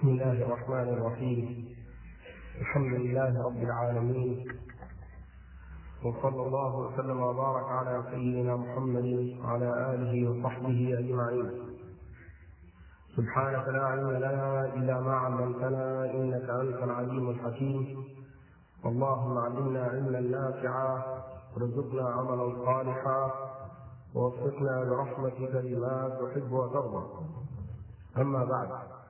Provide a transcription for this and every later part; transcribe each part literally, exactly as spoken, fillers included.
بسم الله الرحمن الرحيم. الحمد لله رب العالمين، وصلى الله وسلم وبارك على سيدنا محمد وعلى آله وصحبه أجمعين. سبحانك لا علم لنا إلا ما علمتنا إنك أنت العليم الحكيم. اللهم علمنا علما نافعا وارزقنا عملا صالحا ووفقنا برحمتك لما تحب وترضى. أما بعد،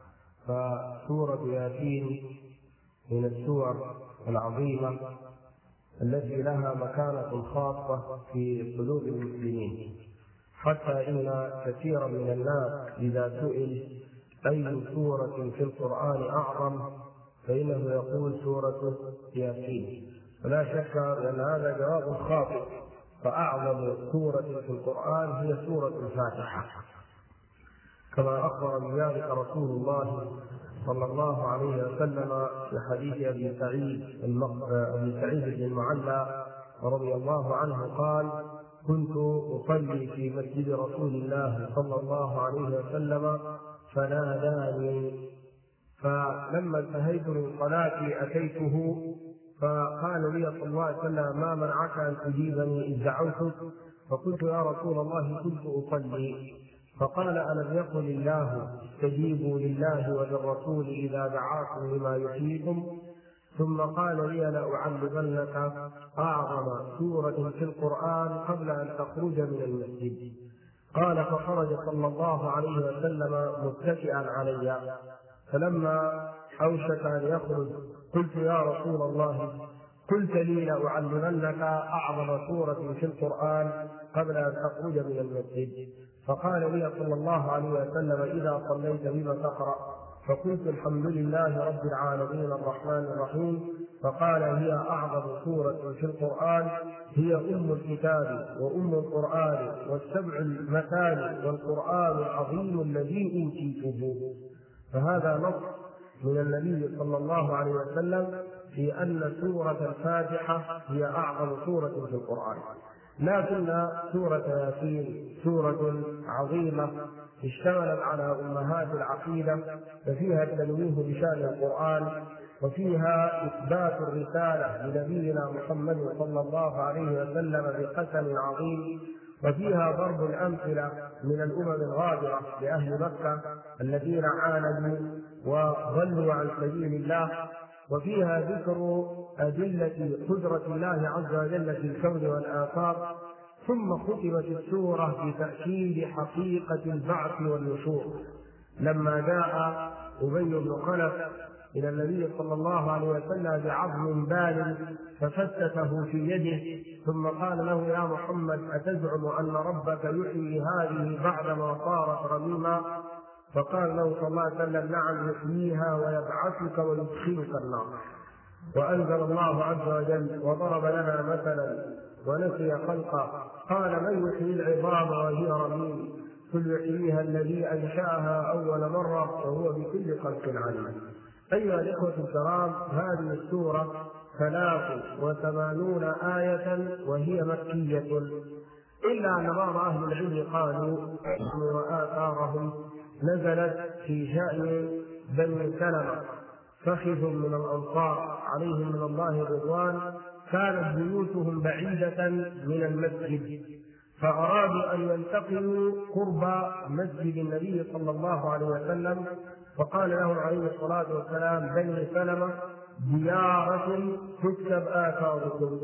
فسورة ياسين من السور العظيمة التي لها مكانة خاصة في قلوب المسلمين، حتى إن كثيرا من الناس إذا سئل أي سورة في القرآن أعظم فإنه يقول سورة ياسين، ولا شك أن هذا جواب خاطئ، فأعظم سورة في القرآن هي سورة الفاتحة، كما أخبر بذلك رسول الله صلى الله عليه وسلم في حديث أبي سعيد أبي سعيد بن المعلى رضي الله عنه قال: كنت أصلي في مسجد رسول الله صلى الله عليه وسلم فناداني، فلما انتهيت من صلاتي أتيته فقال لي صلى الله عليه وسلم: ما منعك أن تجيبني إذ دعوتك؟ فقلت: يا رسول الله كنت أصلي. فقال: ألم يقل الله استجيبوا لله وللرسول إذا دعاكم لما يحييكم؟ ثم قال لي: لأعلمنك أعظم سورة في القرآن قبل أن تخرج من المسجد. قال: فخرج صلى الله عليه وسلم متكئا علي، فلما أوشك أن يخرج قلت: يا رسول الله، قلت لي لأعلمنك أعظم سورة في القرآن قبل أن تخرج من المسجد. فقال لي صلى الله عليه وسلم: إذا صليت بما تقرأ؟ فقلت: الحمد لله رب العالمين الرحمن الرحيم. فقال: هي أعظم سورة في القرآن، هي أم الكتاب وأم القرآن والسبع المثاني والقرآن العظيم الذي أوتيته. فهذا نص من النبي صلى الله عليه وسلم في أن سورة الفاتحة هي أعظم سورة في القرآن. لكن سورة ياسين سورة عظيمة اشتملت على أمهات العقيدة، ففيها التنويه بشأن القرآن، وفيها إثبات الرسالة لنبينا محمد صلى الله عليه وسلم بقسم عظيم، وفيها ضرب الأمثلة من الأمم الغابرة لأهل مكة الذين عاندوا وضلوا عن سبيل الله، وفيها ذكر أدلة قدرة الله عز وجل في الكون والآفاق. ثم ختمت السورة بتأكيد حقيقة البعث والنشور، لما جاء أبي بن خلف إلى النبي صلى الله عليه وسلم بعظم بال ففتته في يده، ثم قال له: يا محمد، أتزعم أن ربك يحيي هذه بعدما صارت رميما؟ فقال له صلى الله عليه وسلم: نعم، يحييها ويبعثك ويدخلك النار. وأنزل الله عز وجل وضرب لنا مثلا ونسي خلقه، قال: من يحيي العظام وهي رميم؟ قل يحييها الذي أنشأها أول مرة وهو بكل خلق عليم. أيها الإخوة الكرام، هذه السورة ثلاث وثمانون آية وهي مكية، إلا أن بعض أهل العلم قالوا وآثارهم نزلت في شأن بني سلمة، فخذ من الأنصار عليهم من الله رضوان، كانت بيوتهم بعيدة من المسجد، فأرادوا أن ينتقلوا قرب مسجد النبي صلى الله عليه وسلم، فقال لهم عليه الصلاة والسلام: بني سلمة، ديارة تكتب آثاركم،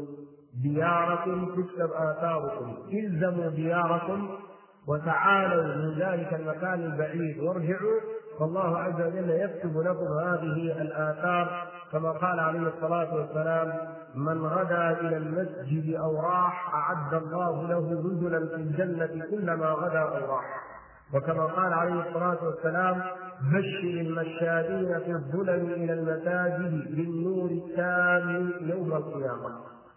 ديارة تكتب آثاركم، إلزموا دياركم وتعالوا من ذلك المكان البعيد وارجعوا، فالله عز وجل يكتب لكم هذه الآثار، كما قال عليه الصلاة والسلام: من غدا إلى المسجد أو راح أعد الله له نزلا في الجنة كلما غدا أو راح. وكما قال عليه الصلاة والسلام: بشر المشادين في الظلم إلى المساجد بالنور التام يوم القيامة.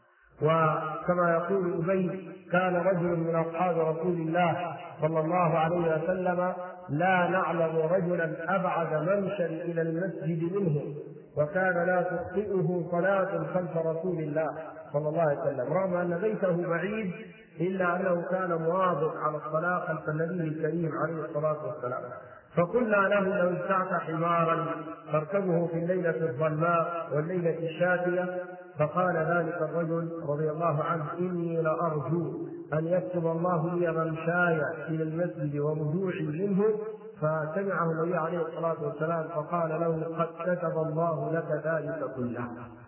وكما يقول أبي: كان رجل من أصحاب رسول الله صلى الله عليه وسلم لا نعلم رجلا أبعد ممشى إلى المسجد منه، وكان لا تخطئه صلاة خلف رسول الله صلى الله عليه وسلم، رغم أن بيته بعيد إلا أنه كان مواظب على الصلاة خلف النبي الكريم عليه الصلاة والسلام. فقلنا له لو ابتعت حمارا تركبه في الليلة الظلماء والليلة الشاتية، فقال ذلك الرجل رضي الله عنه: إني لأرجو أن يكتب الله لي ممشاي إلى المسجد ورجوعي منه. فسمعه النبي عليه الصلاة والسلام فقال له: قد كتب الله لك ذلك كله،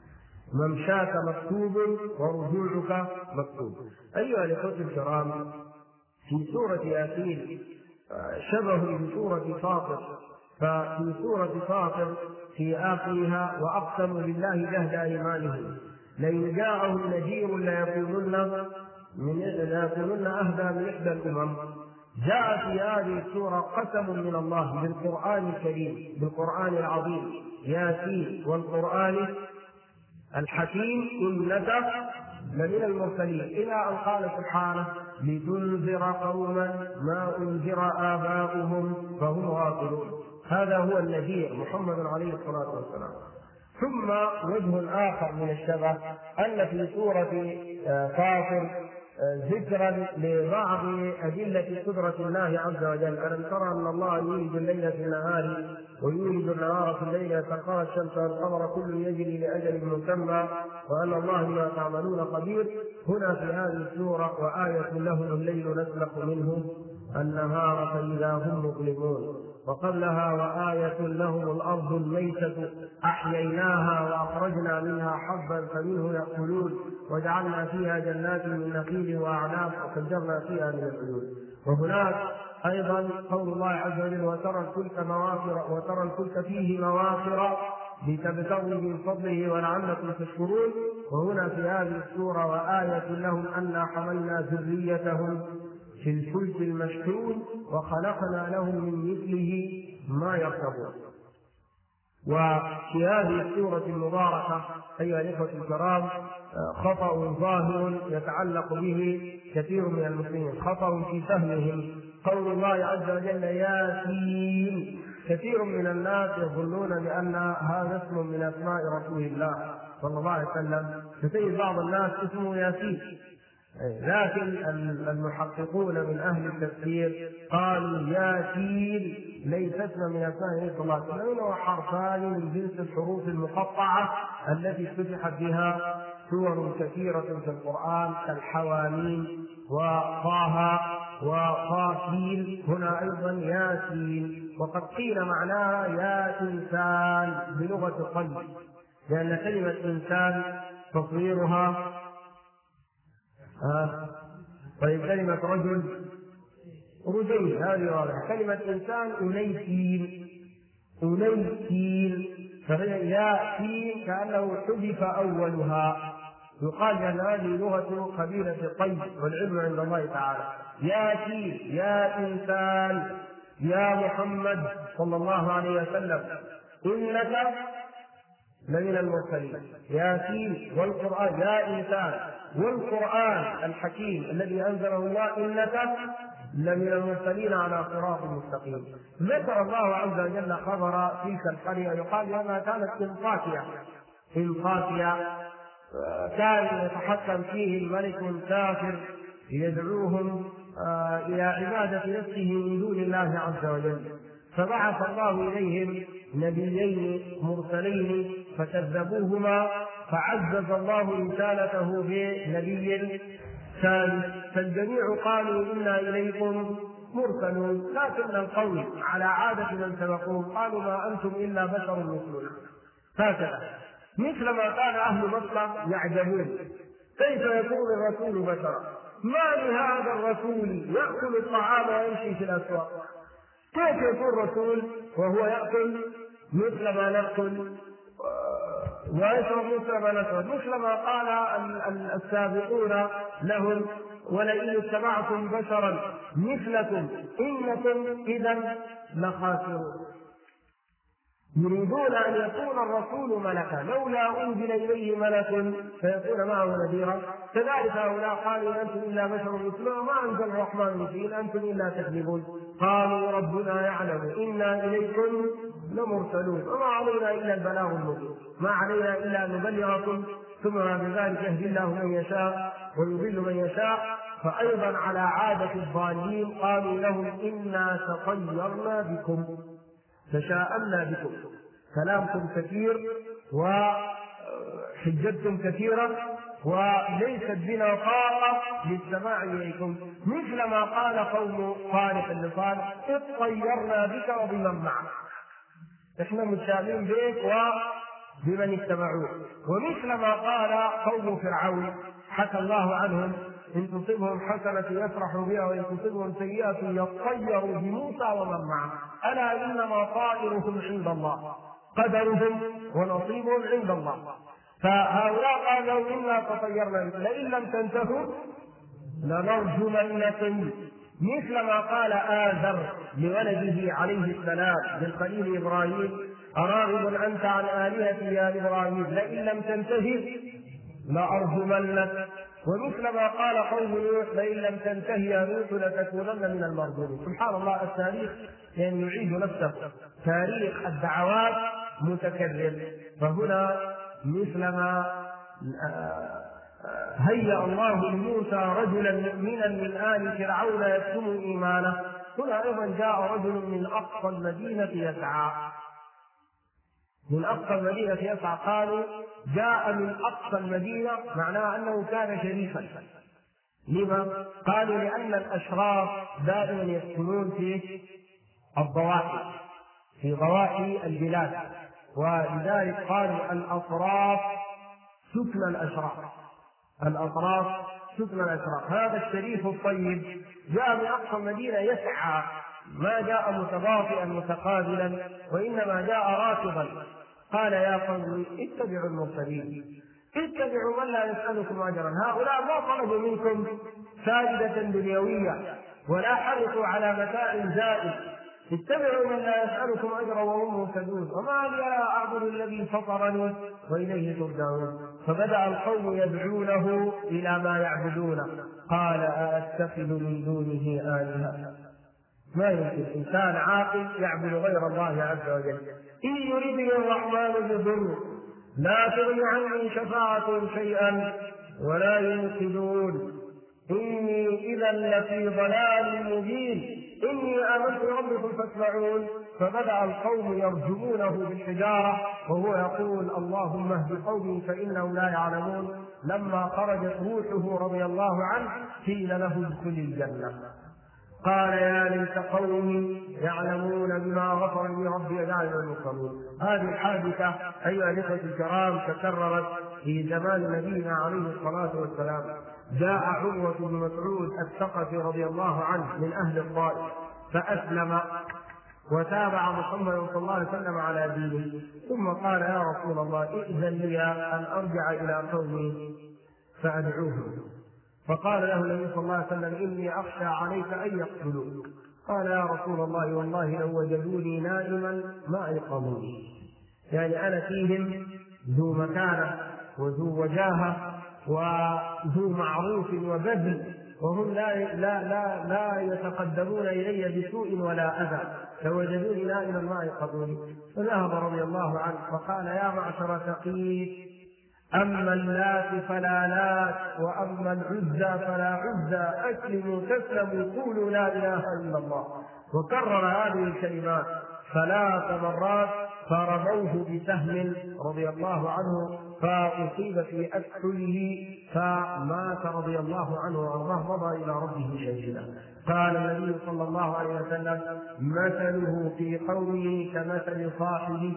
ممشاك مكتوب ورجوعك مكتوب. أيها الإخوة الكرام، في سورة ياسين شبه بسورة فاطر، ففي سورة فاطر في آخرها: وأقسموا بالله جهد أيمانهم لئن جاءهم نذير ليكونن من ليكونن أهدى من إحدى الأمم. جاء في هذه السورة قسم من الله بالقرآن الكريم، بالقرآن العظيم ياسين والقرآن الحكيم، إنك لمن المرسلين، إلى أن قال سبحانه: لتنذر قوما ما أنذر آباؤهم فهم غافلون. هذا هو النذير محمد عليه الصلاة والسلام. ثم وجه آخر من الشبه أن في سورة فاطر ذكرا لبعض أدلة قدرة الله عز وجل: ألم ترى أن الله يولد الليل في النهار ويولد النهار في الليل، يتقى الشمس والقمر كل يجري لأجل مسمى وأن الله بما تعملون خبير. هنا في هذه السورة: وآية لهم الليل نسلخ منه النهار فإذا هم مظلمون. وقبلها: وآية لهم الأرض الميتة أحييناها وأخرجنا منها حبا فمنه يأكلون وجعلنا فيها جنات من نخيل وأعناب وفجرنا فيها من العيون. وهناك أيضا قول الله عز وجل: وترى الفلك مواخر وترى الفلك فيه مواخر لتبتغوا من فضله ولعلكم تشكرون. وهنا في هذه السورة: وآية لهم أنا حملنا ذريتهم في الفلك المشحون وخلقنا لهم من مثله ما يركبون. وفي هذه السورة المباركة أيها الإخوة الكرام خطأ ظاهر يتعلق به كثير من المسلمين، خطأ في فهمهم. قول الله عز وجل ياسين، كثير من الناس يظنون بأن هذا اسم من أسماء رسول الله صلى الله عليه وسلم، فتجد بعض الناس اسمه ياسين، لكن المحققون من أهل التفسير قالوا ياسين ليس اسم من أسماء النبي صلى الله عليه وسلم، إنه حرفان من جنس الحروف المقطعة التي فتحت بها سور كثيرة في القرآن كالحواميم وطه وطاسين. هنا أيضا ياسين، وقد قيل معناها يا إنسان بلغة القلب، لأن كلمة إنسان تصويرها آه. طيب كلمة رجل رجل، هذه واضحة. كلمة إنسان أنيسين أنيسين، فهي ياسين كأنه حذف أولها. يقال أن هذه لغة قبيلة الطيب والعلم عند الله تعالى. ياسين يا إنسان يا محمد صلى الله عليه وسلم إنك لمن المرسلين. ياسين والقرآن يا إنسان والقرآن الحكيم الذي أنزله الله إنك لمن المرسلين على صراط مستقيم. ذكر الله عز وجل خبر تلك القرية، يقال أنها كانت انطاكية انطاكية كان يتحكم فيه الملك كافر يدعوهم إلى عبادة نفسه من دون الله عز وجل، فبعث الله إليهم نبيين مرسلين فكذبوهما، فعزز الله رسالته بنبي ثالث، فالجميع قالوا إنا إليكم مرسلون، لكن القول على عادة من سبقوهم قالوا ما أنتم إلا بشر مثلنا. هكذا مثل ما كان أهل مكة يعجبون كيف يكون الرسول بشرا، ما لهذا الرسول يأكل الطعام ويمشي في الأسواق، كيف يكون رسول وهو يأكل مثل ما نأكل ويشرب مثل ما نشرب، مثل ما قال السابقون لهم ولئن اتبعتم بشرا مثلكم إنكم إذا لخاسرون. يريدون أن يكون الرسول ملكا، لولا أنزل إليه ملك فيكون معه نذيرا. كذلك هؤلاء قالوا أنتم إلا بشر مثلنا وما أنزل الرحمن من شيء أنتم إلا تكذبون. قالوا ربنا يعلم إنا إليكم لمرسلون وما علينا إلا البلاغ المبين، ما علينا إلا أن نبلغكم ثم بذلك يهدي الله من يشاء ويضل من يشاء. فأيضا على عادة الضالين قالوا لهم إنا تطيرنا بكم تشاءمنا بكم، كلامكم كثير وحجتكم كثيرة وليست بنا طاقة للسماع إليكم، مثل ما قال قوم صالح لصالح إذ طيرنا بك وبمن معك، احنا متشابهين بك وبمن اتبعوه. ومثل ما قال قوم فرعون حكى الله عنهم إن تصبهم حسنة يفرحوا بها وإن تصبهم سيئة يطيروا بموسى ومن معه ألا إنما طائرهم عند الله قدرهم ونصيبهم عند الله. فهؤلاء قالوا إنا تطيرنا بكم لئن لم تنتهوا لنرجمنكم، مثل ما قال آزر لولده عليه السلام للخليل إبراهيم أراغب أنت عن آلهتي يا إبراهيم لئن لم تنتهي لأرجمنك. ومثل ما قال قوم نوح لئن لم تنتهي يا نوح لتكونن من المرجومين. سبحان الله، التاريخ يعني يعيد نفسه، تاريخ الدعوات متكرر. فهنا مثل ما هيأ الله لموسى رجلا مؤمنا من آل فرعون يكتم إيمانه، هنا أيضا جاء رجل من أقصى المدينة يسعى، من أقصى المدينة يسعى. قالوا جاء من أقصى المدينة معناه أنه كان شريفا. لما؟ قالوا لأن الأشراف دائما يسكنون في الضواحي، في ضواحي البلاد، ولذلك قالوا الأطراف سكن الأشراف، الأطراف سكن الأشراف. هذا الشريف الطيب جاء من أقصى المدينة يسعى، ما جاء متباطئا متقابلا وإنما جاء راكضا. قال يا قوم اتبعوا المرسلين، اتبعوا من لا يسألكم أجرا. هؤلاء ما طلبوا منكم ساجدة دنيوية ولا حرصوا على متاع زائد، اتبعوا من لا يسألكم أجرا وهم مهتدون. وما لي أعبد الذي فطرني وإليه ترجعون. فبدأ القوم يدعونه إلى ما يعبدون. قال أأتخذ من دونه آلهة، ما يمكن إنسان عاقل يعبد غير الله عز وجل. إن يريدني الرحمن بضر لا تغن عني شفاعتهم شيئا ولا ينقذون إني إذا لفي ضلال مبين إني آمنت بربكم فاسمعون. فبدأ القوم يرجمونه بالحجارة وهو يقول اللهم اهد قومي فإنهم لا يعلمون. لما خرجت روحه رضي الله عنه قيل له ادخل الجنة. قال يا ليت قومي يعلمون بما غفر لي ربي وجعلني من المكرمين. هذه الحادثة أيها الإخوة الكرام تكررت في زمان نبينا عليه الصلاة والسلام. جاء عروة بن مسعود الثقفي رضي الله عنه من أهل الطائف فأسلم وتابع محمد صلى الله عليه وسلم على دينه، ثم قال يا رسول الله ائذن لي أن أرجع إلى قومي فأدعوهم. فقال له النبي صلى الله عليه وسلم إني أخشى عليك أن يقتلوك. قال يا رسول الله والله لو وجدوني نائما ما أيقظوني، يعني أنا فيهم ذو مكانة وذو وجاهة وذو معروف وبذل وهم لا, لا, لا, لا يتقدمون إلي بسوء ولا أذى، لو وجدوني نائما ما أيقظوني. فذهب رضي الله عنه فقال يا معشر ثقيف أما اللات فلا لات وأما العزى فلا عزى أسلموا تسلموا قولوا لا إله إلا الله. وكرر هذه الكلمات ثلاث مرات فرموه بسهم رضي الله عنه فأصيب في أكحله فمات رضي الله عنه وأرضاه مضى إلى ربه شهيدا. قال النبي صلى الله عليه وسلم مثله في قومه كمثل صاحبه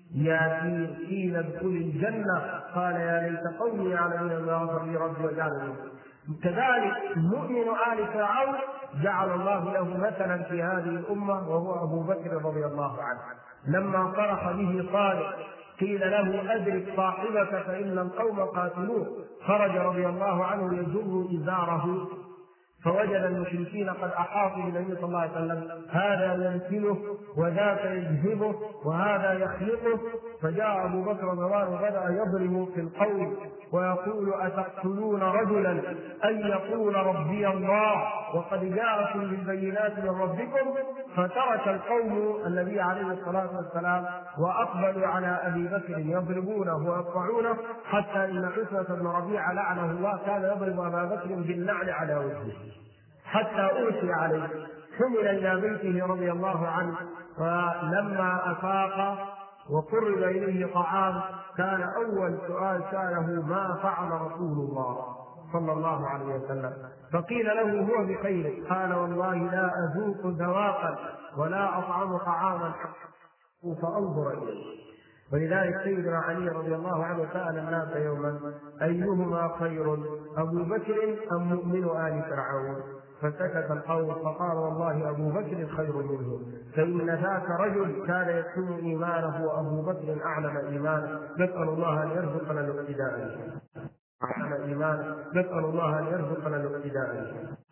يا قيل ادخل الجنة قال يا ليت قومي يعلمون ما غفر لي ربي وجعلني. كذلك مؤمن آل فرعون جعل الله له مثلا في هذه الأمة وهو أبو بكر رضي الله عنه. لما صرخ به صالح قيل له أدرك صاحبك فإن القوم قاتلوه، خرج رضي الله عنه يجر إزاره فوجد المشركين قد أحاطوا بالنبي صلى الله عليه وسلم، هذا يمثله وذاك يجذبه وهذا يخلقه. فجاء أبو بكر رضي الله عنه وبدأ يضرب في القول ويقول أتقتلون رجلا أن يقول ربي الله وقد جاءكم بالبينات من ربكم فترك القوم النبي عليه الصلاة والسلام وأقبلوا على أبي بكر يضربونه ويقطعونه، حتى إن عتبة بن ربيعة لعنه الله كان يضرب أبا بكر بالنعل على وجهه حتى أوصي عليه. حمل إلى بيته رضي الله عنه، فلما أفاق وقرب إليه طعام كان أول سؤال سأله: ما فعل رسول الله صلى الله عليه وسلم؟ فقيل له: هو بخير. قال: والله لا أذوق ذواقا ولا أطعم طعاما فأنظر إليه. ولذلك سيدنا علي رضي الله عنه سأل الناس يوما: أيهما خير، أبو بكر أم مؤمن آل فرعون؟ فسكت القوم، فقال: والله أبو بكر خير منه، فإن ذاك رجل كان يكتم إيمانه وأبو بكر أعلم إيمانه. نسأل الله أن يرزقنا الاقتداء به. أعلم إيمانه، نسأل الله أن يرزقنا الاقتداء به.